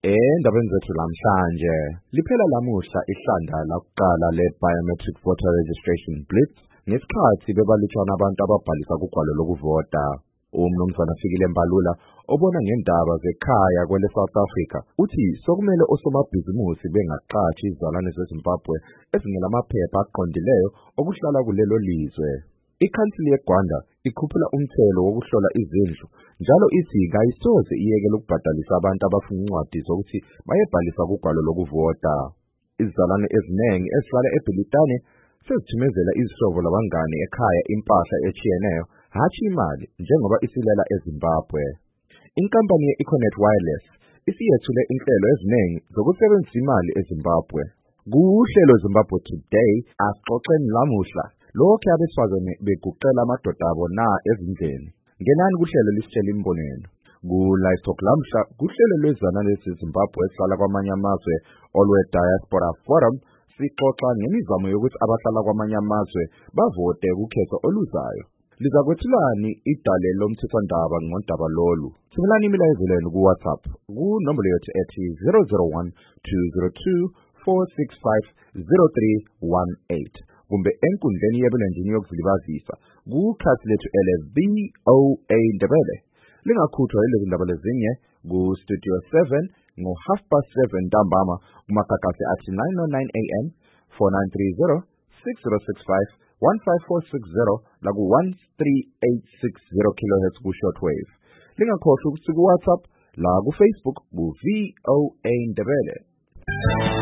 Endabeni zethu namhlanje liphela lamuhla ihlanda lakuqala le-biometric voter registration blitz ngesikhathi bebalutshwana abantu ababhalisa kugwalo lokuvota. Umnumzana Fikile Mbalula obona ngendaba zekhaya kwele South Africa uthi sokumele osomabhizimusi bengaqashi izalwane zeZimbabwe ezingelamaphepha aqondileyo okuhlala kulelo lizwe. Ikhansili yeGwanda ikhuphula umthelo wokuhlola izindlu njalo ithi kayisoze iyekele ukubhadalisa abantu abafuna incwadi zokuthi bayebhalisa kugwalo lokuvota. Izalwane eziningi ezihlala eBhilitane sezithumezela izihlobo labangane ekhaya impahla echiyeneyo hatshi imali njengoba isilela eZimbabwe. Inkampani ye-Econet Wireless isiyethule inhlelo eziningi zokusebenzisa imali eZimbabwe. Kuhlelo Zimbabwe Today asixoxeni lamuhla lokho abesifazane beguqela amadoda abo na ezindleni. Ngenani kuhlelo lisitshela imbono yenu. Ku-Livestock lamhla kuhlelo lwezizalwane zeZimbabwe esihlala kwamanye amazwe olwe Diaspora Forum sixoxa ngemizamo yokuthi abahlala kwamanye amazwe bavote kukhetho oluzayo. Lizakwethulani idale lomthethwandaba ngodaba lolu. Thumelani imilayezo yenu ku-WhatsApp kunombolo yethu ethi 001 202 465 0318 kumbe enkundleni yebulenjini yokuzilibazisa kukhasi lethu ele-VOA Ndebele. Lingakhuthwa yilezi ndaba lezinye ku-Studio 7 ngo-7:30 ntambama kumakakasi athi 9:09 AM 4930 6065 15460 laku-13860 kHz ku-shortwave. Lingakhohlwa ukuthi ku-WhatsApp la ku-Facebook ku-VOA Ndebele.